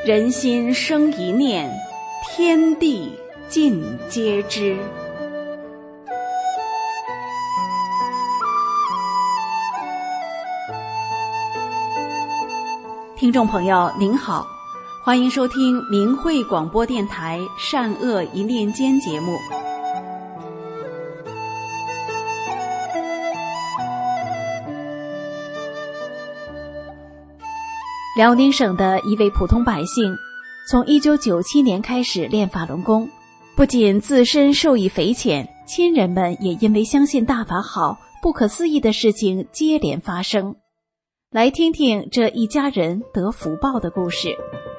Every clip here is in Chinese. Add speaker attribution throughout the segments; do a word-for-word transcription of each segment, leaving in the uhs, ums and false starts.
Speaker 1: 人心生一念，天地尽皆知。听众朋友您好，欢迎收听明慧广播电台善恶一念间节目。辽宁省的一位普通百姓从一九九七年开始练法轮功，不仅自身受益匪浅，亲人们也因为相信大法好，不可思议的事情接连发生。来听听这一家人得福报的故事。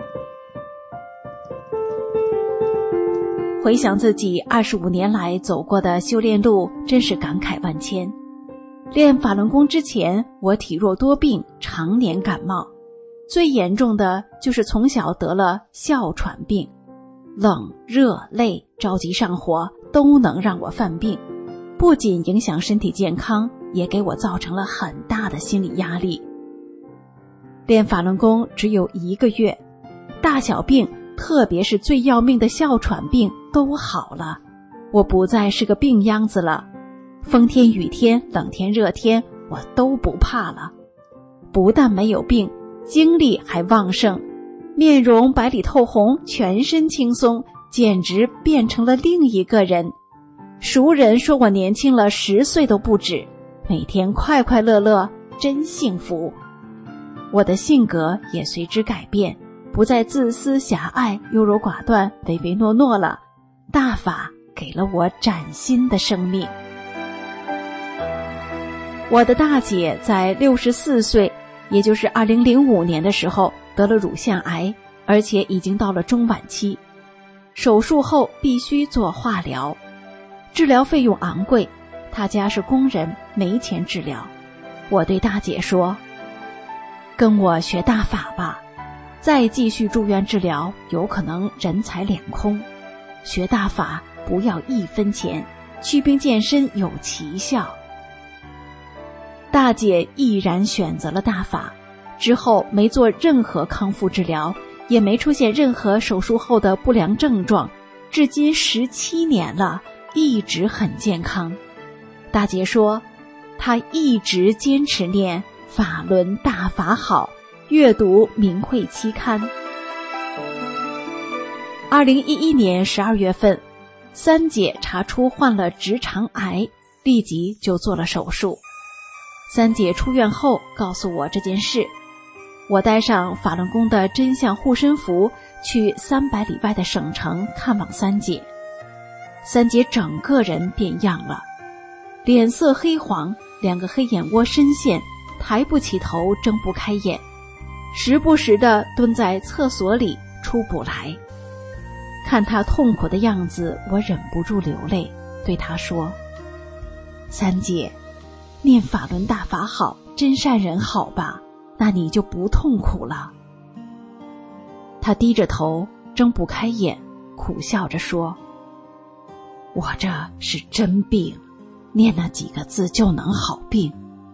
Speaker 1: 回想自己二十五年来走过的修炼路，真是感慨万千。练法轮功之前，我体弱多病，常年感冒，最严重的就是从小得了哮喘病，冷、热、累、着急上火都能让我犯病，不仅影响身体健康，也给我造成了很大的心理压力。练法轮功只有一个月，大小病，特别是最要命的哮喘病都好了，我不再是个病秧子了，风天雨天冷天热天我都不怕了，不但没有病，精力还旺盛，面容白里透红，全身轻松，简直变成了另一个人。熟人说我年轻了十岁都不止，每天快快乐乐，真幸福。我的性格也随之改变，不再自私狭隘、优柔寡断、唯唯诺诺了。大法给了我崭新的生命。我的大姐在六十四岁，也就是二零零五年的时候得了乳腺癌，而且已经到了中晚期，手术后必须做化疗，治疗费用昂贵，她家是工人，没钱治疗。我对大姐说，跟我学大法吧，再继续住院治疗有可能人财两空，学大法不要一分钱，祛病健身有奇效。大姐毅然选择了大法，之后没做任何康复治疗，也没出现任何手术后的不良症状，至今十七年了，一直很健康。大姐说，她一直坚持念法轮大法好，阅读明慧期刊。二零一一年十二月份，三姐查出患了直肠癌，立即就做了手术。三姐出院后告诉我这件事，我带上法轮功的真相护身符去三百里外的省城看望三姐。三姐整个人变样了，脸色黑黄，两个黑眼窝深陷，抬不起头，睁不开眼，时不时地蹲在厕所里出不来。看她痛苦的样子，我忍不住流泪，对她说，三姐，念法轮大法好，真善人好吧，那你就不痛苦了。她低着头，睁不开眼，苦笑着说，我这是真病，念那几个字就能好病。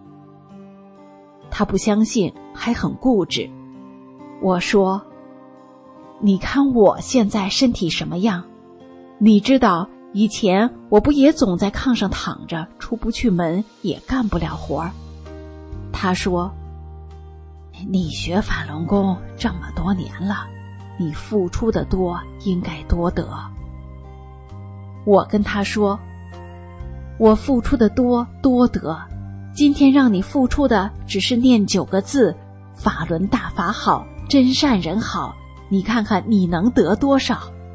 Speaker 1: 他不相信，还很固执。我说，你看我现在身体什么样？你知道以前我不也总在炕上躺着，出不去门，也干不了活儿。他说，你学法轮功这么多年了，你付出的多，应该多得。我跟他说，我付出的多，多得。今天让你付出的只是念九个字，法轮大法好，真善人好，你看看你能得多少。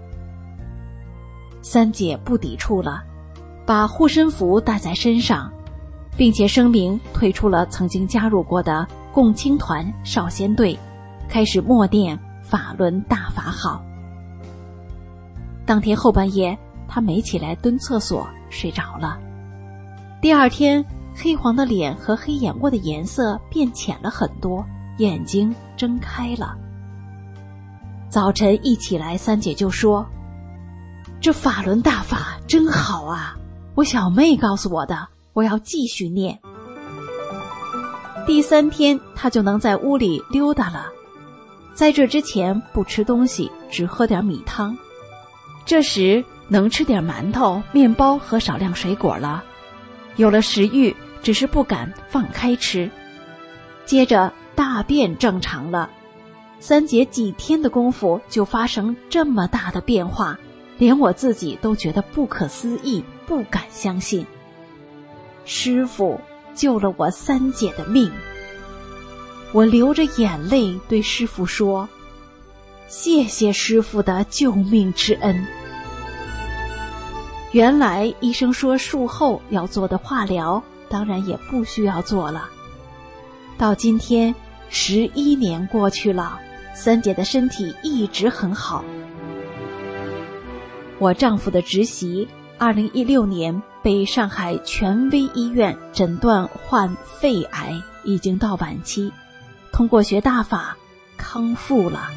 Speaker 1: 三姐不抵触了，把护身符带在身上，并且声明退出了曾经加入过的共青团少先队，开始默念法轮大法好。当天后半夜，她没起来蹲厕所，睡着了。第二天，黑黄的脸和黑眼窝的颜色变浅了很多，眼睛睁开了。早晨一起来，三姐就说，这法轮大法真好啊，我小妹告诉我的，我要继续念。第三天她就能在屋里溜达了。 在这之前不吃东西，只喝点米汤。这时能吃点馒头、面包和少量水果了，有了食欲，只是不敢放开吃。接着大便正常了，三节几天的功夫就发生这么大的变化，连我自己都觉得不可思议，不敢相信。师父救了我三姐的命。我流着眼泪对师父说：谢谢师父的救命之恩。原来医生说术后要做的化疗当然也不需要做了。到今天十一年过去了，三姐的身体一直很好。我丈夫的侄媳二零一六年被上海权威医院诊断患肺癌，已经到晚期，通过学大法康复了。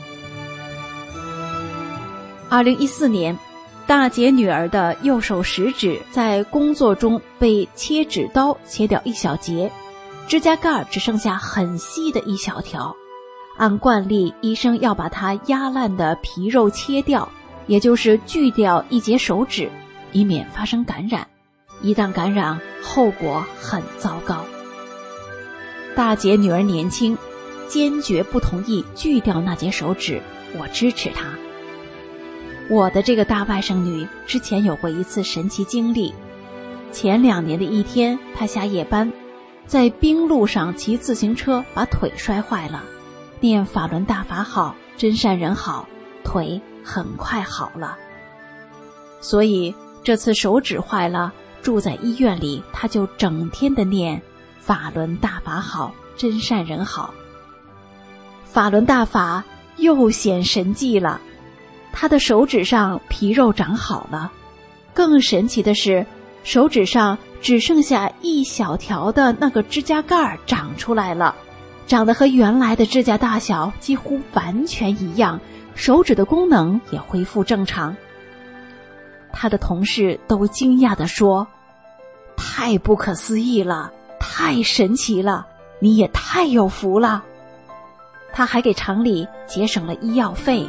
Speaker 1: 二零一四年，大姐女儿的右手食指在工作中被切指刀切掉一小节，指甲盖只剩下很细的一小条。按惯例，医生要把它压烂的皮肉切掉，也就是锯掉一节手指，以免发生感染。一旦感染，后果很糟糕。大姐女儿年轻，坚决不同意锯掉那节手指，我支持她。我的这个大外甥女之前有过一次神奇经历。前两年的一天，她下夜班，在冰路上骑自行车把腿摔坏了，念法轮大法好，真善人好，腿很快好了。所以这次手指坏了，住在医院里，她就整天的念法轮大法好，真善人好。法轮大法又显神迹了，他的手指上皮肉长好了，更神奇的是，手指上只剩下一小条的那个指甲盖长出来了，长得和原来的指甲大小几乎完全一样，手指的功能也恢复正常。他的同事都惊讶地说：太不可思议了，太神奇了，你也太有福了。他还给厂里节省了医药费。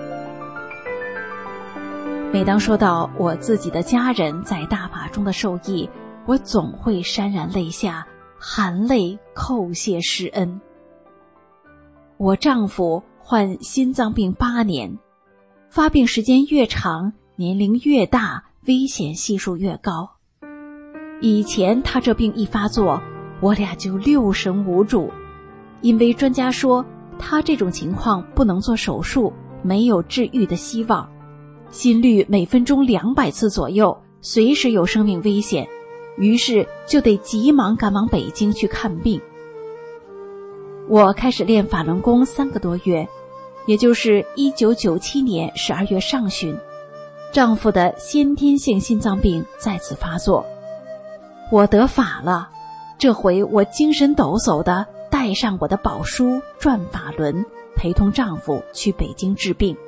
Speaker 1: 每当说到我自己的家人在大法中的受益，我总会潸然泪下，含泪叩谢师恩。我丈夫患心脏病八年，发病时间越长，年龄越大，危险系数越高。以前他这病一发作，我俩就六神无主，因为专家说他这种情况不能做手术，没有治愈的希望，心率每分钟两百次左右，随时有生命危险，于是就得急忙赶往北京去看病。我开始练法轮功三个多月，也就是一九九七年十二月上旬，丈夫的先天性心脏病再次发作，我得法了。这回我精神抖擞地带上我的宝书转法轮，陪同丈夫去北京治病。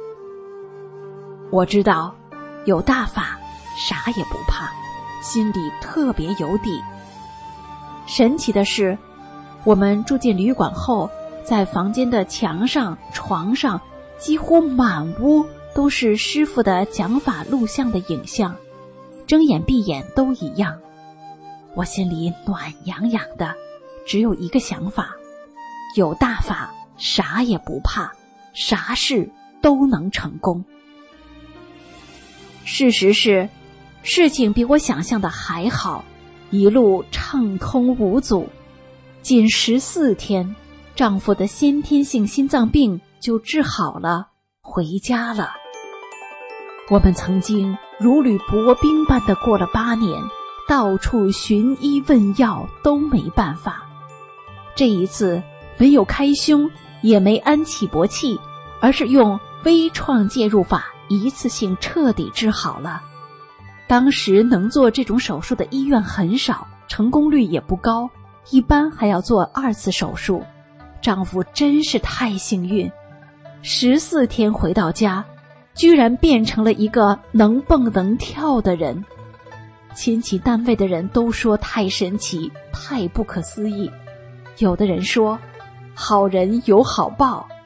Speaker 1: 我知道有大法，啥也不怕，心里特别有底。神奇的是，我们住进旅馆后，在房间的墙上、床上，几乎满屋都是师父的讲法录像的影像，睁眼闭眼都一样。我心里暖洋洋的，只有一个想法：有大法，啥也不怕，啥事都能成功。事实是，事情比我想象的还好，一路畅通无阻。仅十四天，丈夫的先天性心脏病就治好了，回家了。我们曾经如履薄冰般的过了八年，到处寻医问药都没办法。这一次没有开胸，也没安起搏器，而是用微创介入法一次性彻底治好了。当时能做这种手术的医院很少，成功率也不高，一般还要做二次手术。丈夫真是太幸运，十四天回到家，居然变成了一个能蹦能跳的人。亲戚单位的人都说太神奇，太不可思议。有的人说好人有好报，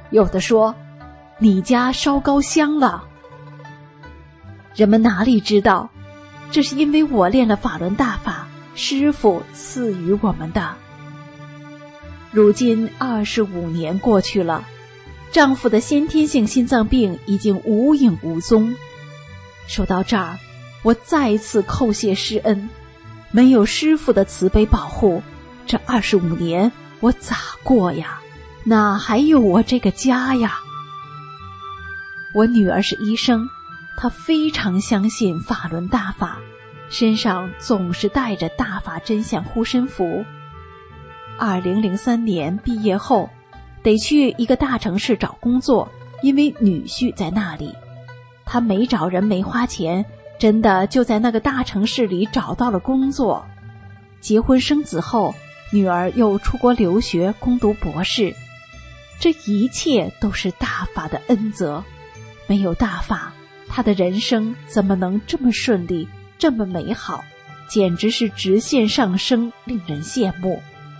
Speaker 1: 有的说，你家烧高香了。人们哪里知道，这是因为我练了法轮大法，师父赐予我们的。如今二十五年过去了，丈夫的先天性心脏病已经无影无踪。说到这儿，我再次叩谢师恩，没有师父的慈悲保护，这二十五年我咋过呀？哪还有我这个家呀？我女儿是医生，她非常相信法轮大法，身上总是带着大法真相护身符。二零零三年毕业后，得去一个大城市找工作，因为女婿在那里。她没找人没花钱，真的就在那个大城市里找到了工作。结婚生子后，女儿又出国留学攻读博士。这一切都是大法的恩泽，没有大法，她的人生怎么能这么顺利，这么美好，简直是直线上升，令人羡慕。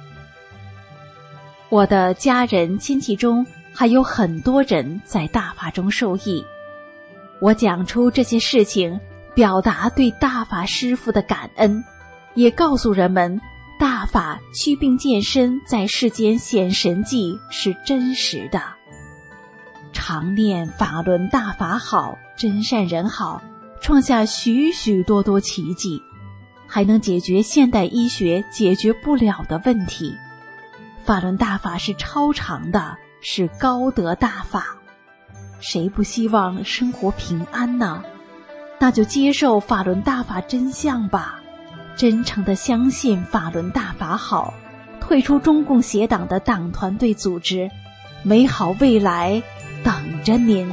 Speaker 1: 我的家人亲戚中还有很多人在大法中受益。我讲出这些事情，表达对大法师父的感恩，也告诉人们，大法祛病健身在世间显神迹是真实的。常念法轮大法好，真善人好，创下许许多多奇迹，还能解决现代医学解决不了的问题。法轮大法是超常的，是高德大法。谁不希望生活平安呢？那就接受法轮大法真相吧，真诚地相信法轮大法好，退出中共邪党的党团队组织，美好未来等着您。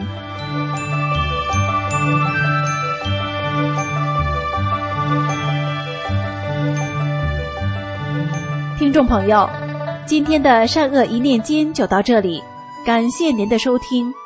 Speaker 1: 听众朋友，今天的善恶一念间就到这里，感谢您的收听，